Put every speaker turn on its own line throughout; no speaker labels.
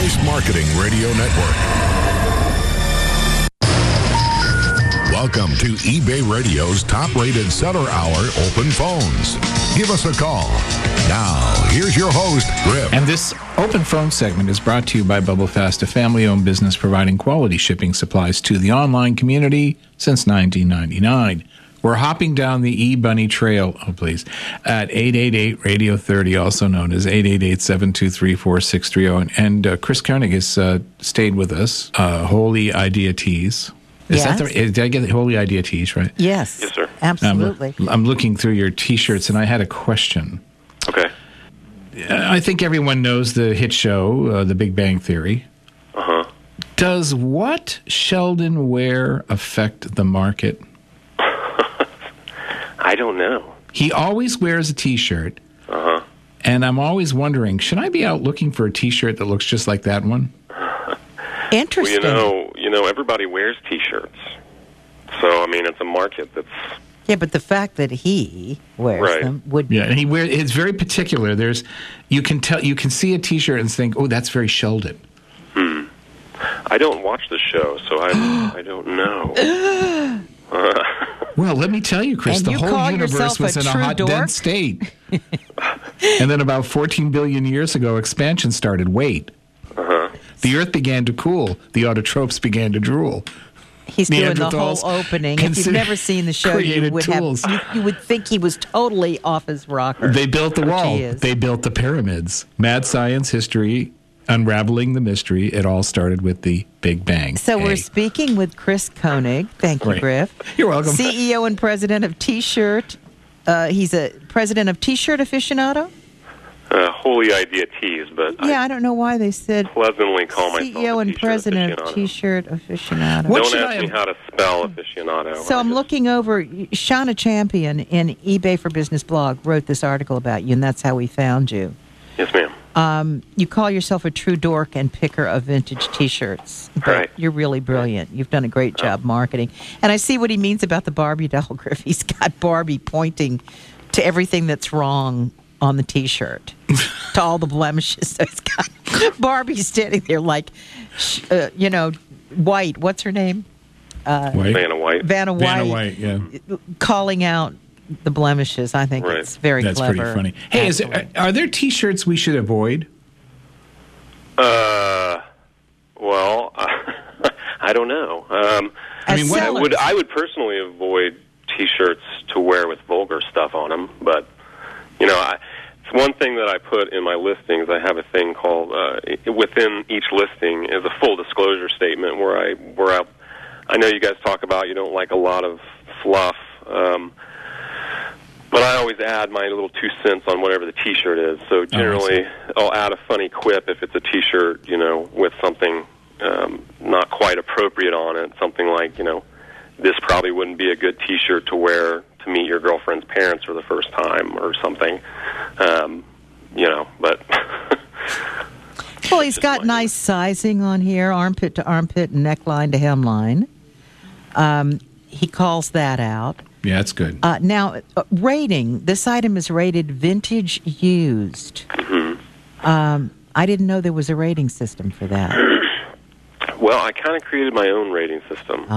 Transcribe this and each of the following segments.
Voice Marketing Radio Network. Welcome to eBay Radio's top-rated seller hour open phones. Give us a call. Now, here's your host, Griff.
And this open phone segment is brought to you by BubbleFast, a family-owned business providing quality shipping supplies to the online community since 1999. We're hopping down the eBunny trail, at 888-Radio-30, also known as 888-723-4630. And Chris Koenig has stayed with us, Holy Idea Tees. Did I get the Holy Idea Tees right?
Yes.
Yes, sir.
Absolutely.
I'm looking through your T-shirts, and I had a question.
Okay.
I think everyone knows the hit show, The Big Bang Theory.
Uh-huh.
Does what Sheldon wear affect the market?
I don't know.
He always wears a T-shirt, and I'm always wondering, should I be out looking for a T-shirt that looks just like that one?
Interesting.
Well, everybody wears T-shirts. So, I mean, it's a market that's...
Yeah, but the fact that he wears them would be...
Yeah, and it's very particular. You can see a T-shirt and think, oh, that's very Sheldon.
I don't watch the show, so I don't know.
Well, let me tell you, Chris,
And
the
you
whole
call
universe
yourself
was
a
in a
true
hot,
dork?
dense state. And then about 14 billion years ago, expansion started. Wait. The Earth began to cool. The autotrophs began to drool.
He's doing the whole
Neanderthals
opening. If you've never seen the show, you would you would think he was totally off his rocker.
They built the
which
wall.
he is.
They built the pyramids. Mad science, history, unraveling the mystery. It all started with the Big Bang.
So we're speaking with Chris Koenig. Thank you,
Right.
Griff.
You're welcome.
CEO and president of T-Shirt. He's a president of T-Shirt Aficionado.
Holy Idea Tees, but
I don't know why they said
pleasantly call myself
CEO
a
and
T-shirt
president
aficionado.
of T-Shirt Aficionado.
What
Don't
should
ask
I
me
have-
how to spell aficionado.
So I'm looking over. Shauna Champion in eBay for Business blog wrote this article about you, and that's how we found you.
Yes, ma'am.
You call yourself a true dork and picker of vintage T-shirts. But
Right.
You're really brilliant. You've done a great job marketing. And I see what he means about the Barbie doll, Griff. He's got Barbie pointing to everything that's wrong on the T-shirt, to all the blemishes. So it's got Barbie standing there like, White. What's her name?
White.
Vanna White.
Vanna White.
Yeah.
Calling out the blemishes. I think
Right.
it's very
That's
clever.
pretty funny. Hey, are there T-shirts we should avoid?
Well, I don't know.
As
mean, what-
sellers.
I would personally avoid T-shirts to wear with vulgar stuff on them, but it's one thing that I put in my listings. I have a thing called within each listing is a full disclosure statement where I know you guys talk about you don't like a lot of fluff, but I always add my little 2 cents on whatever the T-shirt is. So generally, I'll add a funny quip if it's a T-shirt, with something not quite appropriate on it. Something like, this probably wouldn't be a good T-shirt to wear to meet your girlfriend's parents for the first time or something, but...
Well, he's got nice sizing on here, armpit to armpit and neckline to hemline. He calls that out.
Yeah, that's good.
Now, rating. This item is rated vintage used. I didn't know there was a rating system for that.
Well, I kind of created my own rating system.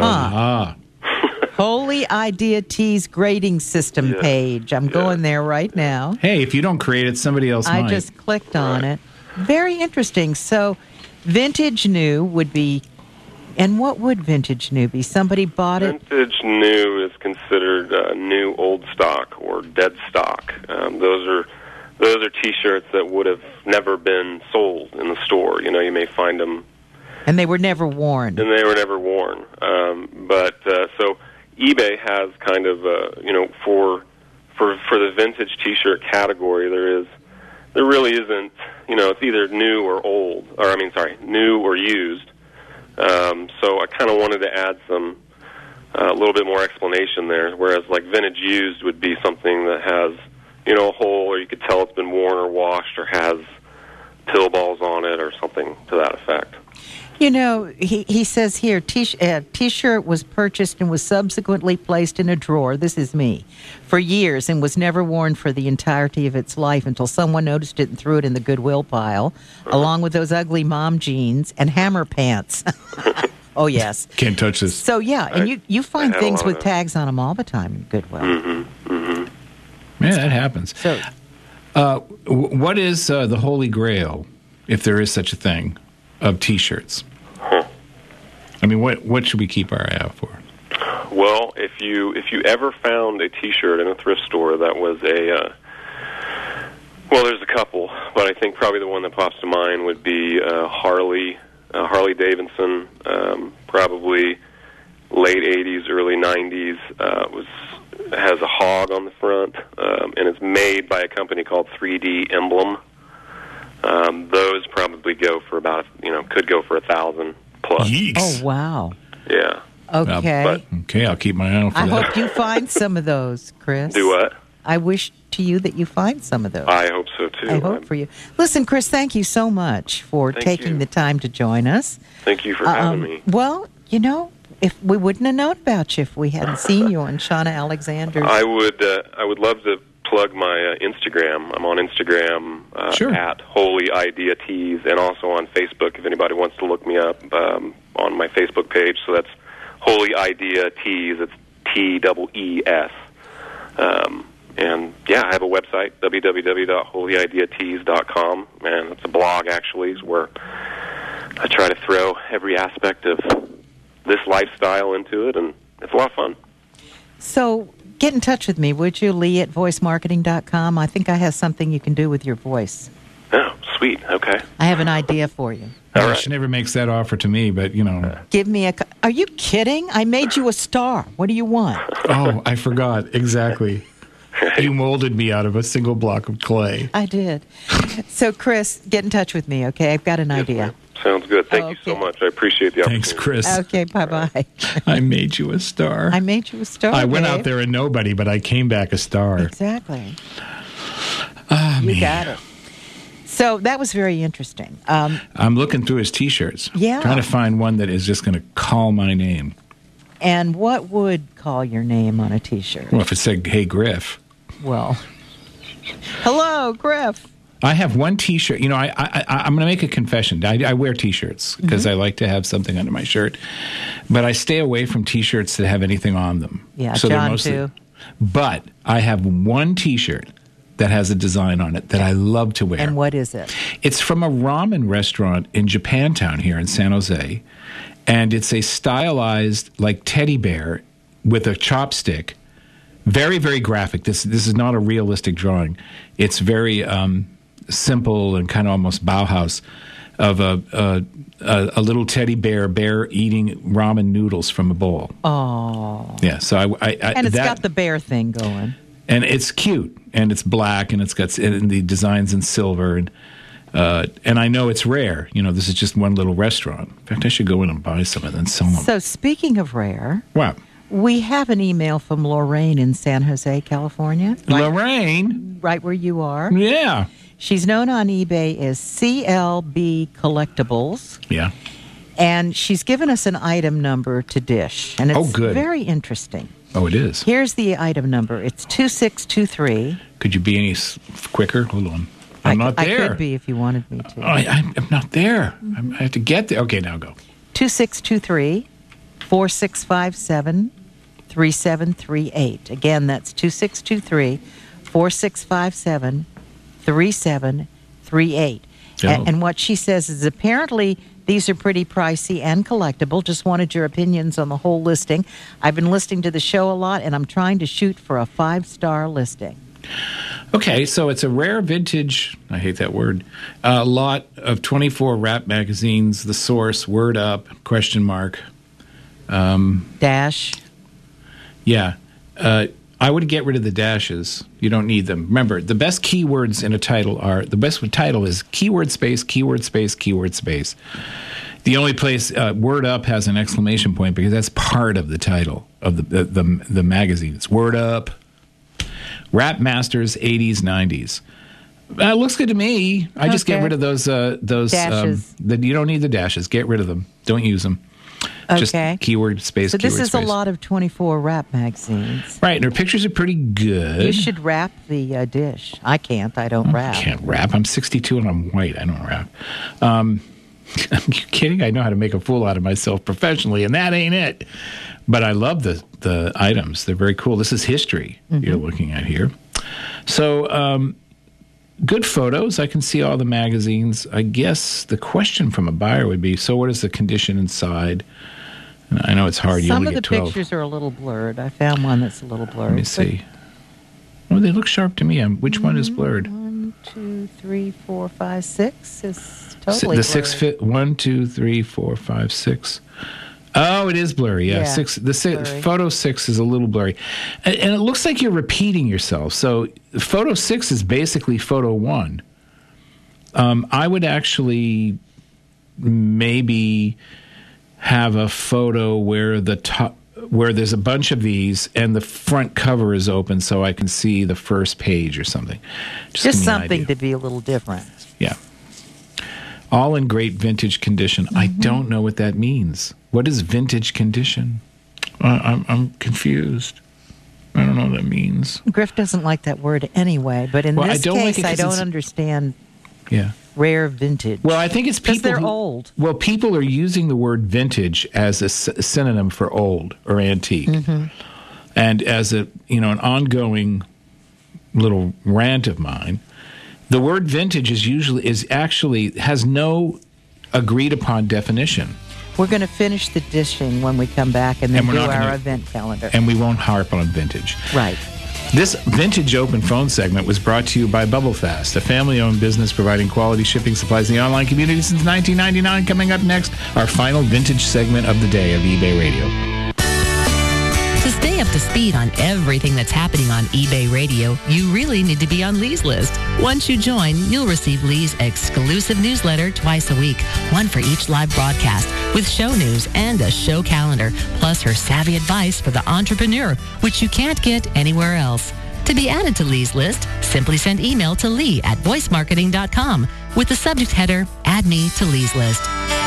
Holy Idea Tees grading system page. I'm going there right now.
Hey, if you don't create it, somebody else
I
might.
just clicked on it. Very interesting. So, vintage new would be, and what would vintage new be? Somebody bought it.
Vintage new is considered new old stock or dead stock. Those are T-shirts that would have never been sold in the store. You may find them,
And they were never worn.
and they were never worn. So eBay has kind of for the vintage T-shirt category, there really isn't. It's either new or old, new or used. So I kind of wanted to add some a little bit more explanation there. Whereas like vintage used would be something that has a hole, or you could tell it's been worn or washed, or has pill balls on it, or something to that effect.
You know, he says here, T-shirt was purchased and was subsequently placed in a drawer, this is me, for years and was never worn for the entirety of its life until someone noticed it and threw it in the Goodwill pile, along with those ugly mom jeans and hammer pants. Oh, yes.
Can't touch this.
So, yeah, and you find things with
of
tags on them all the time in Goodwill.
Yeah, that happens.
So,
What is the holy grail, if there is such a thing, of T-shirts? I mean, what should we keep our eye out for?
Well, if you ever found a T-shirt in a thrift store that was well, there's a couple, but I think probably the one that pops to mind would be Harley Davidson, probably late 80s, early 90s. Has a hog on the front, and it's made by a company called 3D Emblem. Those probably go for about, could go for $1,000 plus.
Yeeks.
oh, wow.
Yeah.
Okay.
Okay, I'll keep my eye out for
I
that.
hope you find some of those, Chris.
Do what?
I wish to you that you find some of those.
I hope so too.
I hope for you. Listen, Chris, thank you so much for
Thank
taking
you.
the time to join us.
Thank you for having me.
Well, if we wouldn't have known about you if we hadn't seen you on Shauna Alexander's.
I would love to plug my Instagram. I'm on Instagram
Sure.
at Holy Idea Tees, and also on Facebook if anybody wants to look me up on my Facebook page. So that's Holy Idea Tees. It's TEES. And yeah, I have a website, www.holyideatees.com, and it's a blog actually, is where I try to throw every aspect of this lifestyle into it, and it's a lot of fun.
So get in touch with me, would you, Lee at voicemarketing.com? I think I have something you can do with your voice.
Oh, sweet. Okay.
I have an idea for you.
All right.
She never makes that offer to me, but,
Give me Are you kidding? I made you a star. What do you want?
Oh, I forgot. Exactly. You molded me out of a single block of clay.
I did. So, Chris, get in touch with me, okay? I've got an idea.
Ma'am. Sounds good. Thank you so
Okay.
much. I appreciate the opportunity.
Thanks, Chris.
Okay, bye-bye.
I made you a star.
I made you a star,
I went
babe.
out there a nobody, but I came back a star.
Exactly.
Man.
You got it. So that was very interesting.
I'm looking through his T-shirts.
Yeah.
Trying to find one that is just going to call my name.
And what would call your name on a T-shirt?
Well, if it said, "Hey, Griff."
Well, hello, Griff.
I have one T-shirt. I'm going to make a confession. I wear T-shirts because I like to have something under my shirt, but I stay away from T-shirts that have anything on them.
Yeah,
they're
John too.
But I have one T-shirt that has a design on it that I love to wear.
And what is it?
It's from a ramen restaurant in Japantown here in San Jose, and it's a stylized like teddy bear with a chopstick. Very, very graphic. This is not a realistic drawing. It's very simple and kind of almost Bauhaus of a little teddy bear eating ramen noodles from a bowl.
Oh.
Yeah. So
And it's got the bear thing going.
and it's cute and it's black and it's got and the designs in silver and I know it's rare. This is just one little restaurant. In fact, I should go in and buy some and then sell them.
So speaking of rare,
Wow.
we have an email from Lorraine in San Jose, California.
Lorraine.
Right where you are.
Yeah.
She's known on eBay as CLB Collectibles.
Yeah.
And she's given us an item number to dish. And it's
Oh, good.
very interesting.
Oh, it is.
Here's the item number. It's 2623.
Could you be any quicker? Hold on. I'm not there.
I could be if you wanted me to.
I'm not there. I have to get there. Okay, now go.
2623 4657 3738. Again, that's 2623 4657 3738.
Oh.
And what she says is apparently these are pretty pricey and collectible. Just wanted your opinions on the whole listing. I've been listening to the show a lot, and I'm trying to shoot for a 5-star listing.
Okay, so it's a rare vintage, I hate that word, lot of 24 rap magazines, The Source, Word Up, ?
Dash.
Yeah. I would get rid of the dashes. You don't need them. Remember, the best keywords in a title are, the best title is keyword space, keyword space, keyword space. The only place Word Up has an exclamation point because that's part of the title of the magazine. It's Word Up, Rap Masters 80s, 90s. It looks good to me. I just get
Okay.
rid of those
Dashes.
you don't need the dashes. Get rid of them. Don't use them. Just
Okay.
keyword space.
So this
keyword
is
space.
a lot of 24 wrap magazines.
Right, and her pictures are pretty good.
You should wrap the dish. I can't. I don't wrap.
I can't rap. I'm 62 and I'm white. I don't rap. Are you kidding? I know how to make a fool out of myself professionally, and that ain't it. But I love the items. They're very cool. This is history you're looking at here. So good photos. I can see all the magazines. I guess the question from a buyer would be, so what is the condition inside? And I know it's hard. You
Some
only
of the
get 12.
pictures are a little blurred. I found one that's a little blurred.
Let me see. Well, they look sharp to me. Which one is blurred?
1, 2, 3, 4, 5, 6 is totally
The
blurred.
6 fit. 1, 2, 3, 4, 5, 6. Oh, it is blurry. Yeah,
Yeah,
6.
blurry.
Photo 6 is a little blurry, and it looks like you're repeating yourself. So photo 6 is basically photo 1. I would actually maybe have a photo where there's a bunch of these and the front cover is open, so I can see the first page or something.
Just
give me an
something
idea.
to be a little different.
Yeah. All in great vintage condition. I don't know what that means. What is vintage condition? I'm confused. I don't know what that means.
Griff doesn't like that word anyway, but in
Well, I
this
don't like
case,
it 'cause
I don't
it's-
understand
Yeah.
rare vintage.
Well, I think it's
because
people
they're
who-
old.
Well, people are using the word vintage as a synonym for old or antique, and as an ongoing little rant of mine. The word vintage actually has no agreed upon definition,
We're going to finish the dishing when we come back and then
And we're
do
not
our
gonna-
event calendar.
and we won't harp on vintage.
Right.
This Vintage Open Phone segment was brought to you by BubbleFast, a family-owned business providing quality shipping supplies in the online community since 1999. Coming up next, our final vintage segment of the day of eBay Radio.
To stay up to speed on everything that's happening on eBay Radio, you really need to be on Lee's list. Once you join, you'll receive Lee's exclusive newsletter twice a week, one for each live broadcast, with show news and a show calendar, plus her savvy advice for the entrepreneur, which you can't get anywhere else. To be added to Lee's list, simply send email to lee@voicemarketing.com with the subject header, Add Me to Lee's List.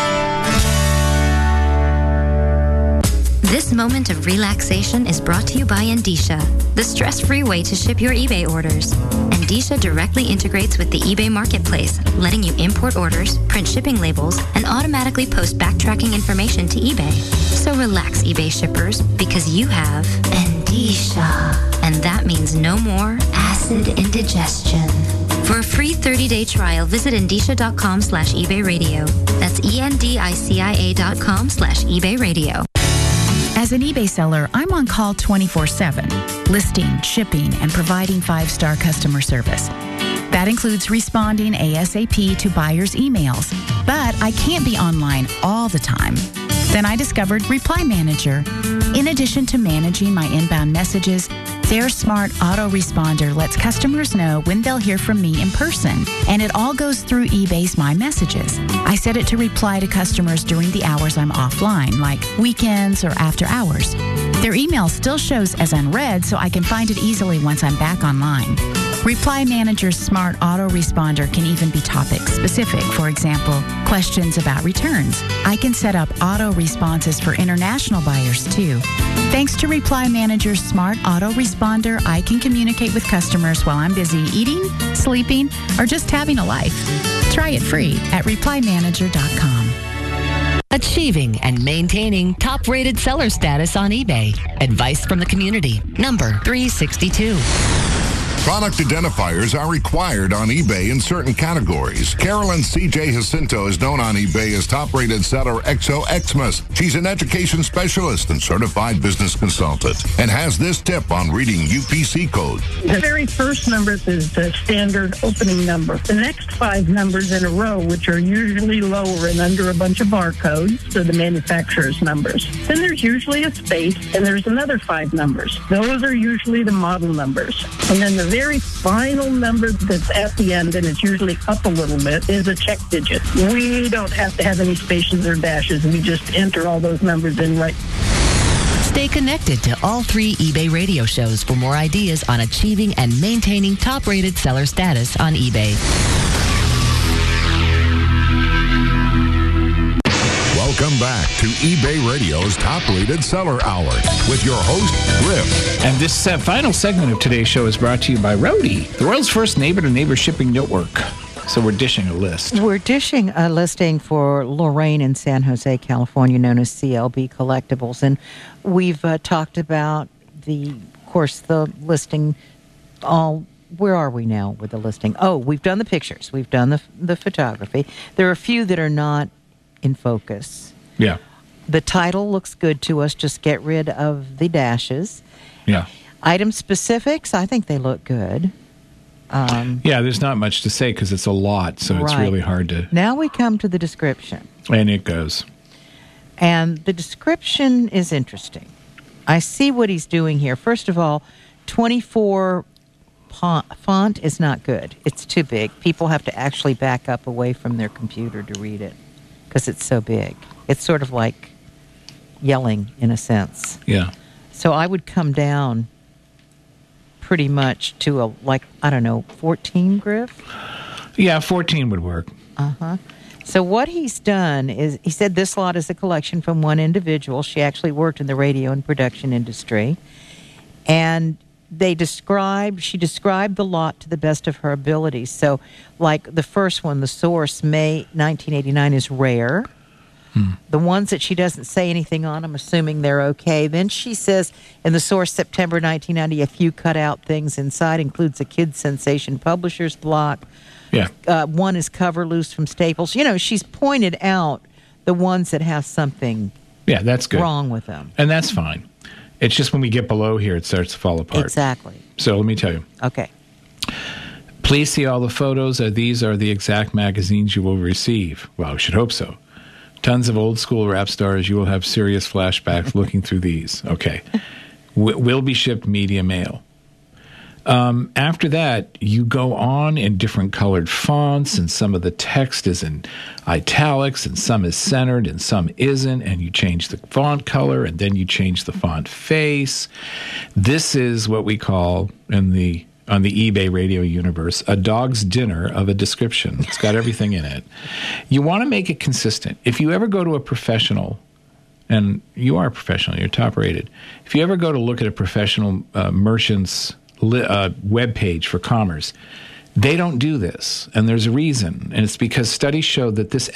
This moment of relaxation is brought to you by Endicia, the stress-free way to ship your eBay orders. Endicia directly integrates with the eBay marketplace, letting you import orders, print shipping labels, and automatically post backtracking information to eBay. So relax, eBay shippers, because you have Endicia. And that means no more acid indigestion. For a free 30-day trial, visit Endicia.com/eBay Radio. That's ENDICIA.com/eBay Radio.
As an eBay seller, I'm on call 24/7, listing, shipping, and providing 5-star customer service. That includes responding ASAP to buyers' emails, but I can't be online all the time. Then I discovered Reply Manager. In addition to managing my inbound messages, their smart autoresponder lets customers know when they'll hear from me in person, and it all goes through eBay's My Messages. I set it to reply to customers during the hours I'm offline, like weekends or after hours. Their email still shows as unread, so I can find it easily once I'm back online. Reply Manager's smart autoresponder can even be topic specific. For example, questions about returns. I can set up auto responses for international buyers too. Thanks to Reply Manager's smart autoresponder, I can communicate with customers while I'm busy eating, sleeping, or just having a life. Try it free at ReplyManager.com.
Achieving and maintaining top-rated seller status on eBay. Advice from the community. Number 362.
Product identifiers are required on eBay in certain categories. Carolyn C.J. Jacinto is known on eBay as top-rated seller XO Xmas. She's an education specialist and certified business consultant and has this tip on reading UPC code.
The very first number is the standard opening number. The next 5 numbers in a row, which are usually lower and under a bunch of barcodes, are the manufacturer's numbers. Then there's usually a space, and there's another 5 numbers. Those are usually the model numbers. And then the very final number that's at the end, and it's usually up a little bit, is a check digit. We don't have to have any spaces or dashes. We just enter all those numbers in right.
Stay connected to all 3 eBay radio shows for more ideas on achieving and maintaining top-rated seller status on eBay.
Welcome back to eBay Radio's Top-Rated Seller Hour with your host, Griff.
And this final segment of today's show is brought to you by Roadie, the world's first neighbor-to-neighbor shipping network. So we're dishing a list.
We're dishing a listing for Lorraine in San Jose, California, known as CLB Collectibles. And we've talked about the listing. Where are we now with the listing? Oh, we've done the pictures. We've done the photography. There are a few that are not in focus.
Yeah.
The title looks good to us. Just get rid of the dashes.
Yeah.
Item specifics, I think they look good.
Yeah, there's not much to say because it's a lot, so it's really hard to...
Now we come to the description.
And it goes.
And the description is interesting. I see what he's doing here. First of all, 24 font is not good. It's too big. People have to actually back up away from their computer to read it because it's so big. It's sort of like yelling in a sense.
Yeah.
So I would come down pretty much to 14, Griff?
Yeah, 14 would work.
Uh-huh. So what he's done is, he said this lot is a collection from one individual. She actually worked in the radio and production industry. And she described the lot to the best of her abilities. So, like the first one, the source, May 1989, is rare. The ones that she doesn't say anything on, I'm assuming they're okay. Then she says, in the source, September 1990, a few cut-out things inside includes a Kids Sensation Publishers block.
Yeah.
One is cover loose from Staples. You know, she's pointed out the ones that have something
that's good.
wrong with them.
And that's fine. It's just when we get below here, it starts to fall apart.
Exactly.
So let me tell you.
Okay.
Please see all the photos. These are the exact magazines you will receive. Well, I should hope so. Tons of old school rap stars. You will have serious flashbacks looking through these. Okay. Will be shipped media mail. After that, you go on in different colored fonts, and some of the text is in italics, and some is centered, and some isn't, and you change the font color, and then you change the font face. This is what we call, on the eBay radio universe, a dog's dinner of a description. It's got everything in it. You want to make it consistent. If you ever go to a professional, and you are a professional, you're top rated. If you ever go to look at a professional merchant's web page for commerce, they don't do this, and there's a reason, and it's because studies show that this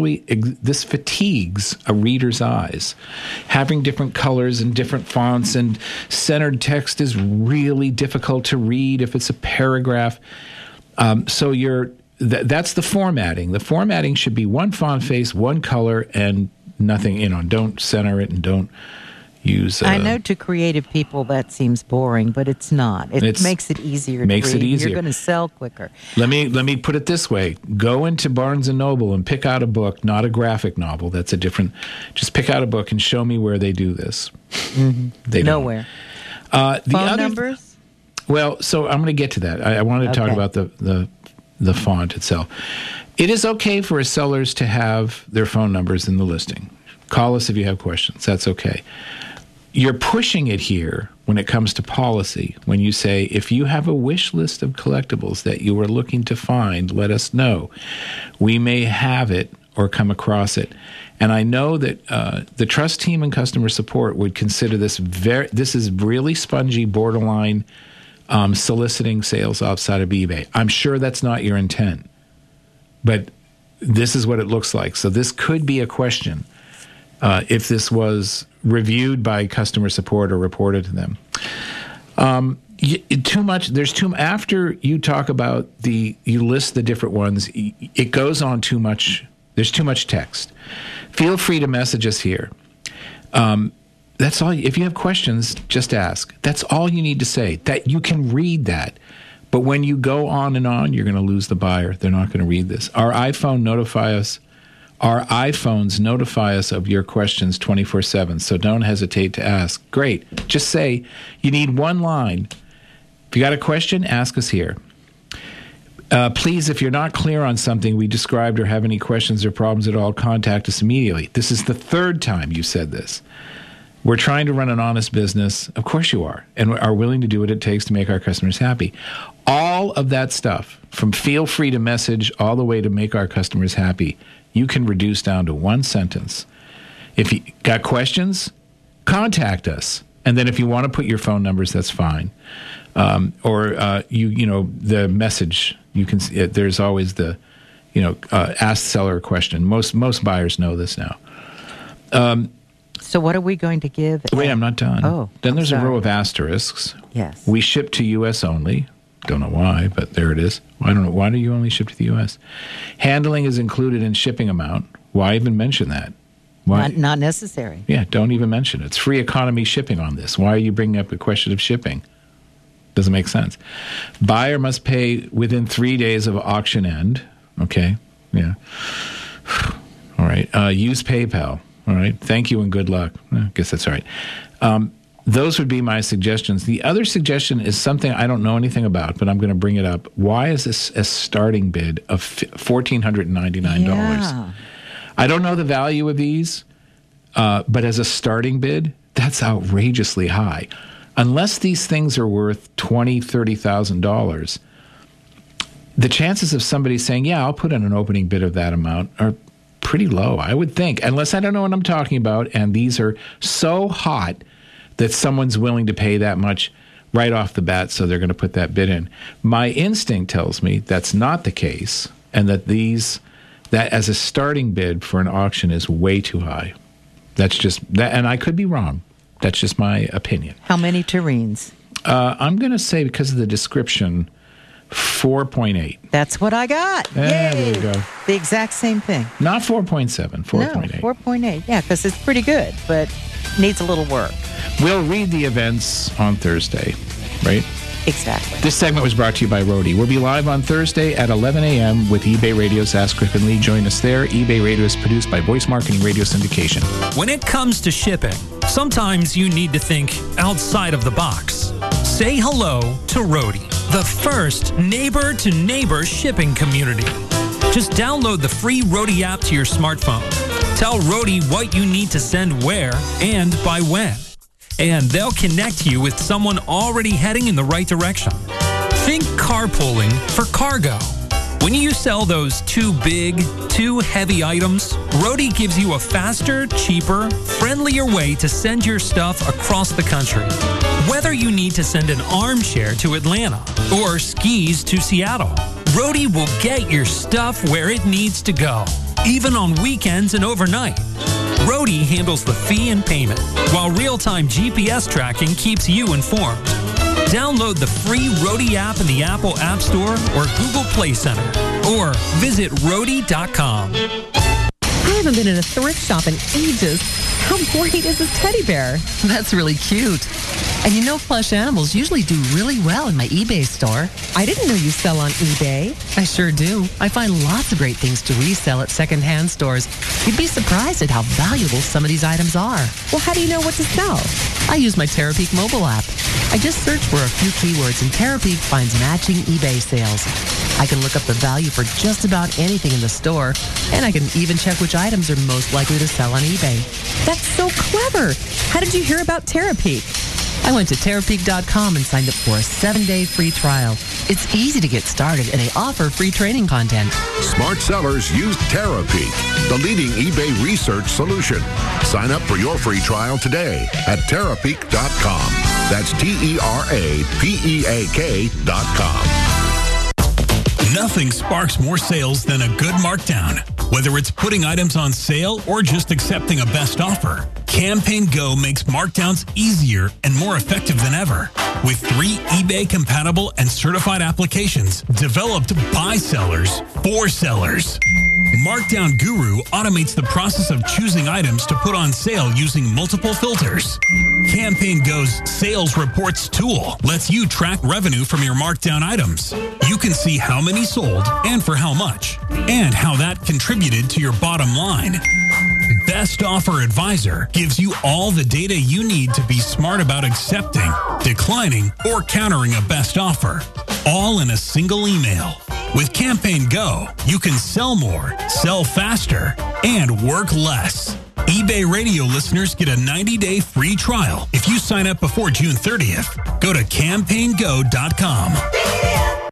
fatigues a reader's eyes. Having different colors and different fonts and centered text is really difficult to read if it's a paragraph. So that's the formatting. The formatting should be one font face, one color, and nothing don't center it and don't use.
I know to creative people that seems boring, but it's not. It makes it easier to read. You're going to sell quicker.
Let me put it this way. Go into Barnes & Noble and pick out a book, not a graphic novel. That's a different... Just pick out a book and show me where they do this.
Mm-hmm.
They
Nowhere. Phone numbers?
Well, so I'm going to get to that. I wanted to talk about the font itself. It is okay for sellers to have their phone numbers in the listing. Call us if you have questions. That's okay. You're pushing it here when it comes to policy. When you say, if you have a wish list of collectibles that you are looking to find, let us know. We may have it or come across it. And I know that the trust team and customer support would consider this this is really spongy, borderline soliciting sales outside of eBay. I'm sure that's not your intent, but this is what it looks like. So this could be a question. If this was reviewed by customer support or reported to them. Too much. After you talk about you list the different ones, it goes on too much. There's too much text. Feel free to message us here. That's all. If you have questions, just ask. That's all you need to say. That you can read that. But when you go on and on, you're going to lose the buyer. They're not going to read this. Our iPhones notify us of your questions 24/7, so don't hesitate to ask. Great. Just say you need one line. If you got a question, ask us here. Please, if you're not clear on something we described or have any questions or problems at all, contact us immediately. This is the third time you said this. We're trying to run an honest business. Of course you are. And are willing to do what it takes to make our customers happy. All of that stuff, from feel free to message all the way to make our customers happy, you can reduce down to one sentence. If you got questions, contact us. And then if you want to put your phone numbers, that's fine. The message, you can see it, there's always the, ask seller a question. Most buyers know this now.
So what are we going to give?
Wait, I'm not done.
Oh,
then there's a row of asterisks.
Yes.
We ship to U.S. only. Don't know why, but there it is. I don't know. Why do you only ship to the U.S.? Handling is included in shipping amount. Why even mention that? Why?
Not necessary.
Yeah, don't even mention it. It's free economy shipping on this. Why are you bringing up the question of shipping? Doesn't make sense. Buyer must pay within 3 days of auction end. Okay. Yeah. All right. Use PayPal. All right. Thank you and good luck. I guess that's all right. Those would be my suggestions. The other suggestion is something I don't know anything about, but I'm going to bring it up. Why is this a starting bid of $1,499?
Yeah.
I don't know the value of these, but as a starting bid, that's outrageously high. Unless these things are worth $20,000, $30,000, the chances of somebody saying, yeah, I'll put in an opening bid of that amount are pretty low, I would think, unless I don't know what I'm talking about, and these are so hot that someone's willing to pay that much right off the bat, so they're going to put that bid in. My instinct tells me that's not the case, and that that as a starting bid for an auction is way too high. That's just that, and I could be wrong. That's just my opinion.
How many tureens?
I'm going to say, because of the description, 4.8.
That's what I got.
There
Yay.
you go.
The exact same thing.
Not 4.7, 4.8.
No, 4.8. Yeah, because it's pretty good, but needs a little work.
We'll read the events on Thursday, right?
Exactly.
This segment was brought to you by Roadie. We'll be live on Thursday at 11 a.m. with eBay Radio's Ask Griffin Lee. Join us there. eBay Radio is produced by Voice Marketing Radio Syndication.
When it comes to shipping, sometimes you need to think outside of the box. Say hello to Roadie, the first neighbor-to-neighbor shipping community. Just download the free Roadie app to your smartphone. Tell Roadie what you need to send where and by when. And they'll connect you with someone already heading in the right direction. Think carpooling for cargo. When you sell those too big, too heavy items, Roadie gives you a faster, cheaper, friendlier way to send your stuff across the country. Whether you need to send an armchair to Atlanta or skis to Seattle, Roadie will get your stuff where it needs to go, even on weekends and overnight. Roadie handles the fee and payment, while real-time GPS tracking keeps you informed. Download the free Roadie app in the Apple App Store or Google Play Center, or visit Roadie.com.
I haven't been in a thrift shop in ages. How great is this teddy bear?
That's really cute. And you know plush animals usually do really well in my eBay store.
I didn't know you sell on eBay.
I sure do. I find lots of great things to resell at secondhand stores. You'd be surprised at how valuable some of these items are.
Well, how do you know what to sell?
I use my Terapeak mobile app. I just search for a few keywords and Terapeak finds matching eBay sales. I can look up the value for just about anything in the store, and I can even check which items are most likely to sell on eBay.
That's so clever. How did you hear about Terapeak?
I went to Terapeak.com and signed up for a 7-day free trial. It's easy to get started, and they offer free training content.
Smart sellers use Terapeak, the leading eBay research solution. Sign up for your free trial today at Terapeak.com. That's Terapeak.com.
Nothing sparks more sales than a good markdown. Whether it's putting items on sale or just accepting a best offer, Campaign Go makes markdowns easier and more effective than ever. With 3 eBay-compatible and certified applications developed by sellers for sellers. Markdown Guru automates the process of choosing items to put on sale using multiple filters. Campaign Go's Sales Reports tool lets you track revenue from your markdown items. You can see how many sold and for how much, and how that contributed to your bottom line. Best Offer Advisor gives you all the data you need to be smart about accepting, declining, or countering a best offer, all in a single email. With Campaign Go, you can sell more, sell faster, and work less. eBay Radio listeners get a 90-day free trial if you sign up before June 30th. Go to CampaignGo.com.